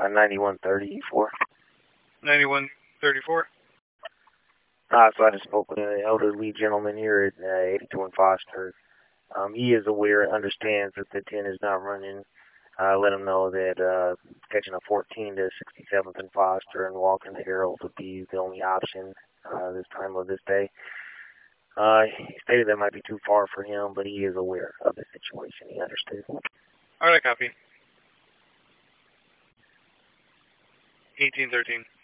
9134. 9134. So I just spoke with an elderly gentleman here at 82 in Foster. He is aware and understands that the 10 is not running. Let him know that catching a 14 to 67th in Foster and walking to Harold would be the only option this time of this day. He stated that might be too far for him, but he is aware of the situation. He understood. All right, copy. 1813.